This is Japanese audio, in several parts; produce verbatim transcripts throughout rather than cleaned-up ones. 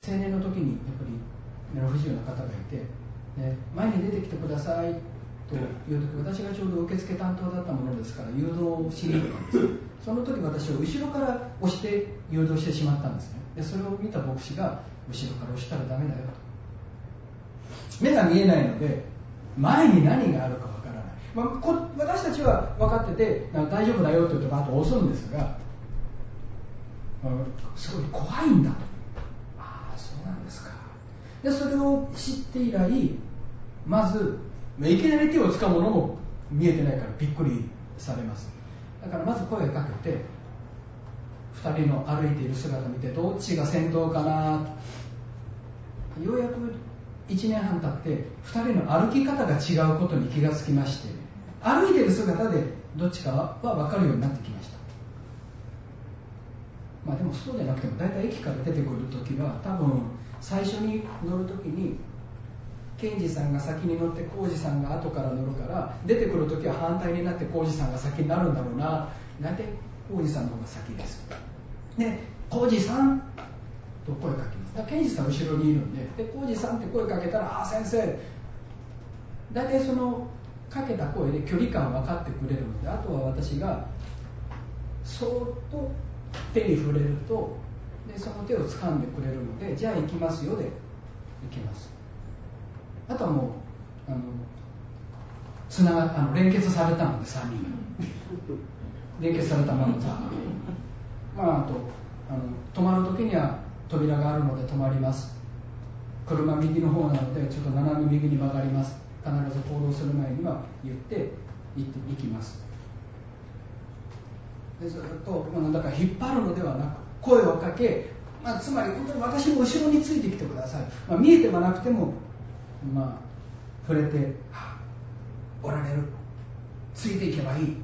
青年の時にやっぱり目の不自由な方がいて、ね、前に出てきてくださいという時、私がちょうど受付担当だったものですから誘導をしに行ったんです。その時私を後ろから押して誘導してしまったんですね。でそれを見た牧師が、後ろから押したらダメだよと。目が見えないので前に何があるかわからない、まあ、こ私たちは分かってて大丈夫だよと言うとバーッと押すんですが、すごい怖いんだと。ああそうなんですか。でそれを知って以来、まずいきなり手を掴むのも見えてないからびっくりされます。だからまず声をかけて、ふたりの歩いている姿を見て、どっちが先頭かなと。ようやくいちねんはん経ってふたりの歩き方が違うことに気がつきまして、歩いている姿でどっちかは分かるようになってきました。まあでもそうじゃなくても、だいたい駅から出てくるときは、多分最初に乗るときに検事さんが先に乗って浩二さんが後から乗るから、出てくるときは反対になって浩二さんが先になるんだろうな。だいたい浩二さんの方が先です。で、浩二さんと声かけます。だから検事さん後ろにいるんで、で浩二さんって声かけたら、ああ先生、だいたいそのかけた声で距離感分かってくれるので、あとは私がそーっと手に触れると、でその手を掴んでくれるので、じゃあ行きますよで行きます。あとはもうあのつながあの連結されたので、さんにんが連結されたままさ、まあ、あとあの止まるときには扉があるので止まります。車右の方なのでちょっと斜め右に曲がります。必ず行動する前には言って行って行きます。でずっと、まあ、だから引っ張るのではなく声をかけ、まあ、つまり本当に私の後ろについてきてください。まあ、見えてはなくても、まあ、触れて、はあ、おられる、ついていけばいい。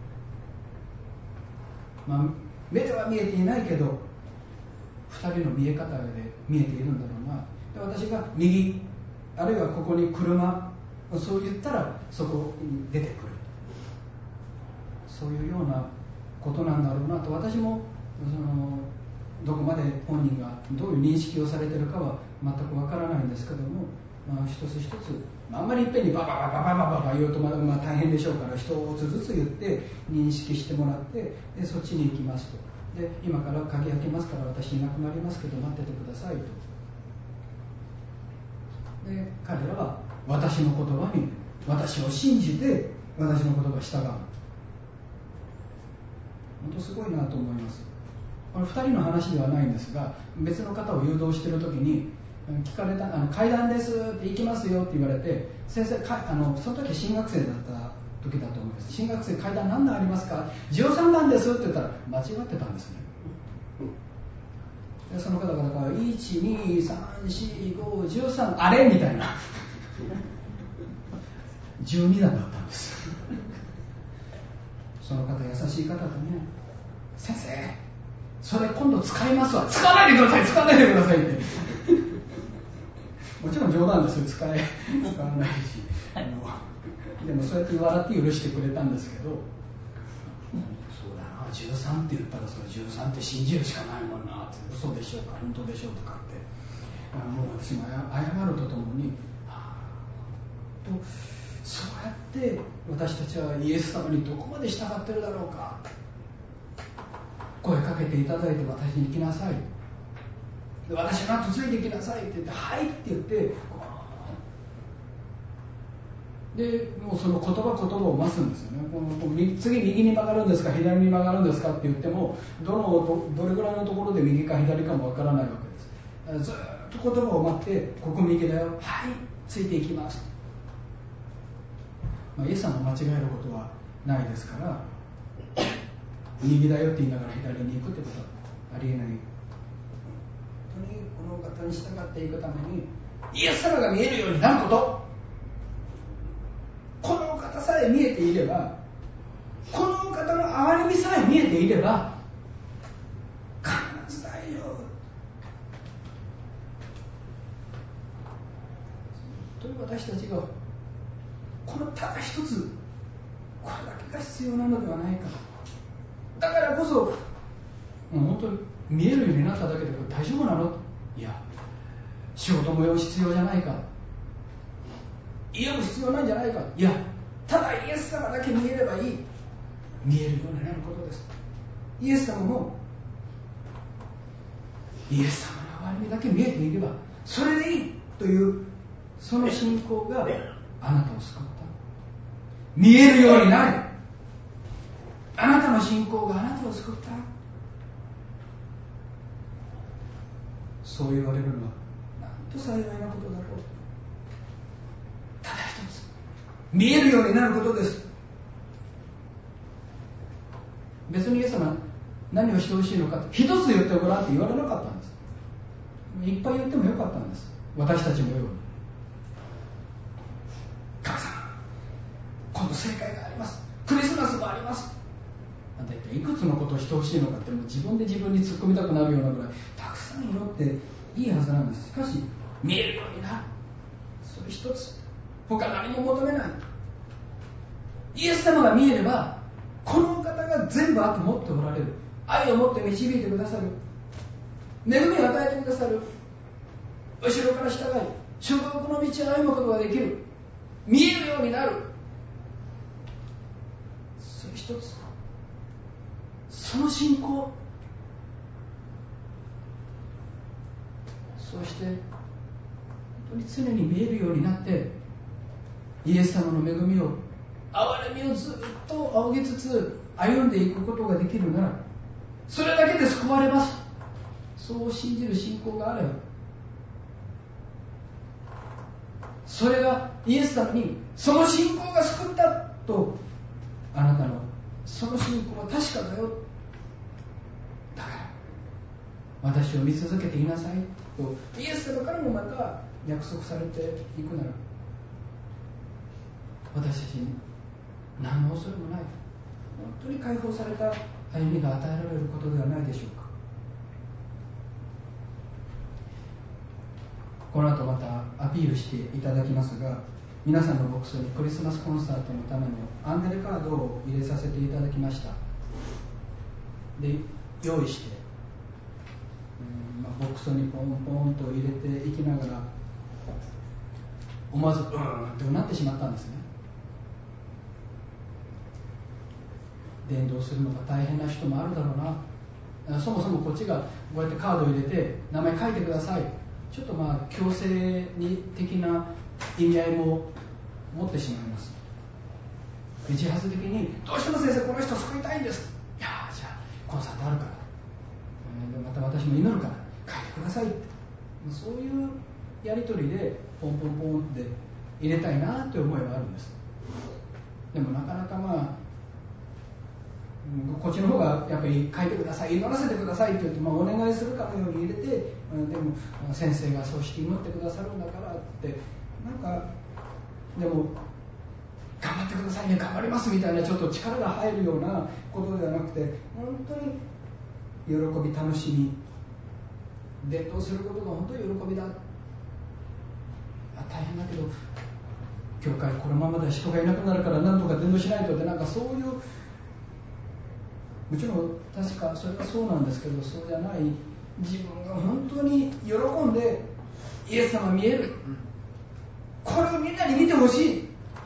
まあ、目では見えていないけどふたりの見え方で見えているんだろうな。で私が右、あるいはここに車、そう言ったらそこに出てくる、そういうようなことなんだろうなと。私もそのどこまで本人がどういう認識をされているかは全くわからないんですけども、まあ、一つ一つ、あんまりいっぺんにババババババババ言うとまだまあ大変でしょうから、一つずつ言って認識してもらって、でそっちに行きますと。で今から鍵開けますから私いなくなりますけど待っててくださいと。で彼らは私の言葉に、私を信じて私の言葉に従う。本当すごいなと思います。このふたりの話ではないんですが、別の方を誘導しているときに聞かれた、あの階段ですって行きますよって言われて、先生かあのその時新学生だった時だと思います。新学生、階段何段ありますか、じゅうさんだんですって言ったら間違ってたんですね。でその方がだからいち、に、さん、し、ご、じゅうさん、あれみたいなじゅうにだんだったんですその方優しい方でね、先生それ今度使いますわ、使わないでください使わないでくださいってもちろん冗談ですよ、使え使わないしあのでもそうやって笑って許してくれたんですけど、そうだな、じゅうさんって言ったらそれじゅうさんって信じるしかないもんなって、嘘でしょうか本当でしょうとかって、あもう私も謝るとともに、はあ、とそうやって私たちはイエス様にどこまで従ってるだろうか。声かけていただいて私に行きなさい、で私の後ついて行きなさいって言って、はいって言って、でもうその言葉言葉を増すんですよね。この次右に曲がるんですか左に曲がるんですかって言っても、どのどれぐらいのところで右か左かもわからないわけです。ずっと言葉を待って、ここ右だよ、はいついていきます、まあ、イエス様を間違えることはないですから右だよって言いながら左に行くってことはありえない。本当にこの方に従っていくためにイエス様が見えるようになること、この方さえ見えていれば、この方の憐れみさえ見えていれば必ず大丈夫。という私たちがこのただ一つこれだけが必要なのではないか。だからこそもう本当に見えるようになっただけでこれ大丈夫なの？いや、 仕事も必要じゃないか、家も必要ないんじゃないか。いや、ただイエス様だけ見えればいい、見えるようになることです。イエス様もイエス様の憐れみだけ見えていればそれでいいというその信仰があなたを救った。見えるようになる、あなたの信仰があなたを救った。そう言われるのはなんと幸いなことだろう。ただ一つ、見えるようになることです。別にイエス様何をしてほしいのか一つ言ってごらんって言われなかったんです。いっぱい言ってもよかったんです。私たちのように、神様今度正解があります、クリスマスもあります、あんた一体いくつのことをしてほしいのかってもう自分で自分に突っ込みたくなるようなぐらいたくさん祈っていいはずなんです。しかし見えるようになる、それ一つ、他何も求めない。イエス様が見えればこの方が全部あって持っておられる、愛を持って導いてくださる、恵みを与えてくださる、後ろから従い祝福の道を歩むことができる、見えるようになる、それ一つ、その信仰、そして本当に常に見えるようになってイエス様の恵みを、憐れみをずっと仰ぎつつ歩んでいくことができるなら、それだけで救われます。そう信じる信仰があれば、それがイエス様にその信仰が救ったと、あなたのその信仰は確かだよ、だから私を見続けていなさいとイエス様からもまた約束されていくなら、私たちに何の恐れもない、本当に解放された歩みが与えられることではないでしょうか。この後またアピールしていただきますが、皆さんのボックスにクリスマスコンサートのためのアンデルカードを入れさせていただきました。で、用意して、うんまあ、ボックスにポンポンと入れていきながら思わずうーんってなってしまったんですね。伝道するのが大変な人もあるだろうな、そもそもこっちがこうやってカードを入れて名前書いてください、ちょっとまあ強制に的な意味合いも持ってしまいます。自発的にどうしても先生この人救いたいんです、いやじゃあコンサートあるから、えー、また私も祈るから書いてくださいって、そういうやり取りでポンポンポンって入れたいなって思いはあるんです。でもなかなかまあこっちの方がやっぱり書いてください、祈らせてくださいって言って、まあ、お願いするかのように入れて、でも先生がそうして祈ってくださるんだからってなんかでも頑張ってくださいね、頑張りますみたいなちょっと力が入るようなことではなくて、本当に喜び楽しみ、伝道することが本当に喜びだ、あ大変だけど教会このままでは人がいなくなるから何とか伝道しないとって、なんかそういう、もちろん確かそれはそうなんですけど、そうじゃない、自分が本当に喜んでイエス様見える、これをみんなに見てほしい、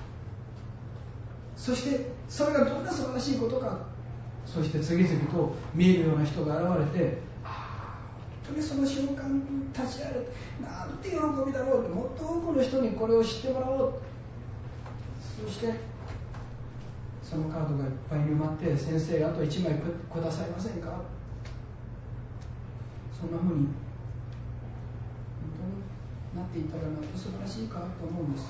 そしてそれがどんな素晴らしいことか、そして次々と見えるような人が現れて、あ本当にその瞬間に立ち会える、なんて喜びだろうって、もっと多くの人にこれを知ってもらおう、そしてそのカードがいっぱいに埋まって、先生あといちまいくださいませんか、そんな風に本当になっていたらなんと素晴らしいかと思うんです。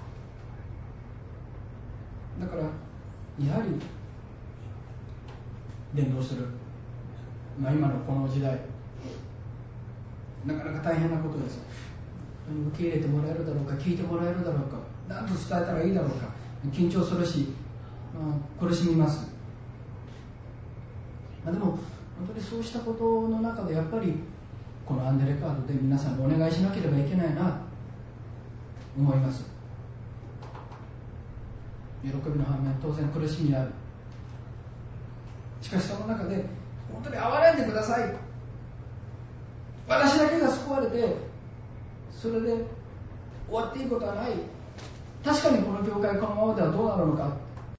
だからやはり伝道する、まあ、今のこの時代なかなか大変なことです。受け入れてもらえるだろうか、聞いてもらえるだろうか、何と伝えたらいいだろうか、緊張するし、まあ、苦しみます、まあ、でも本当にそうしたことの中でやっぱりこのアンデレカードで皆さんにお願いしなければいけないなと思います。喜びの反面当然苦しみある、しかしその中で本当に憐れんでください、私だけが救われてそれで終わっていいことはない。確かにこの教会このままではどうなるのか、